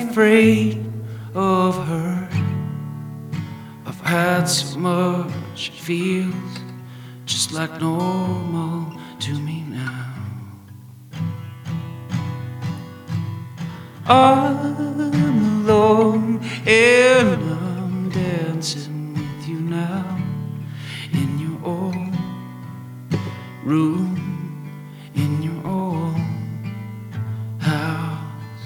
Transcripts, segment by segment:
afraid of her. I've had so much, it feels just like normal to me now. I'm alone and I'm dancing with you now in your own room, in your own house.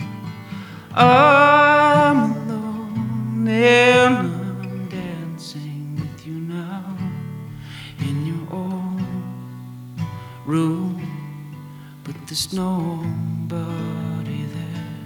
I'm alone and I'm dancing with you now in your own room, but there's nobody there.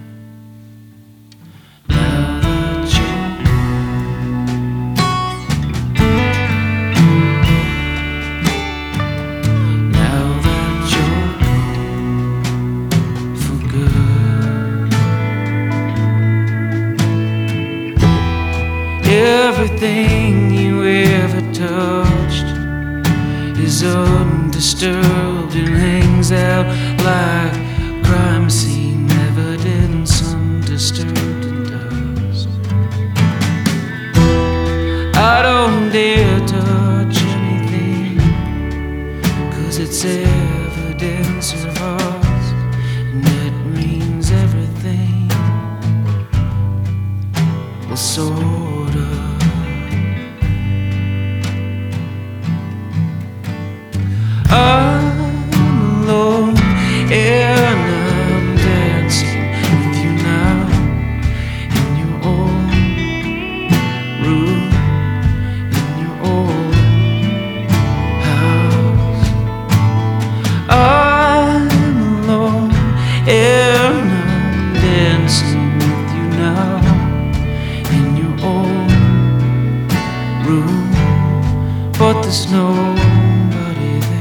Everything you ever touched is undisturbed and hangs out like crime scene evidence, undisturbed in dust. I don't dare touch anything, 'cause it's evidence of us, and it means everything. Well, sort of. I'm alone and I'm dancing with you now in your own room, in your own house. I'm alone and I'm dancing with you now in your own room, but there's nobody there.